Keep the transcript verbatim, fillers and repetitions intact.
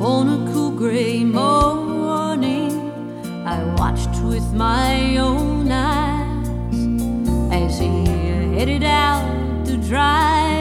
On a cool gray morning, I watched with my own eyes as he headed out to drive.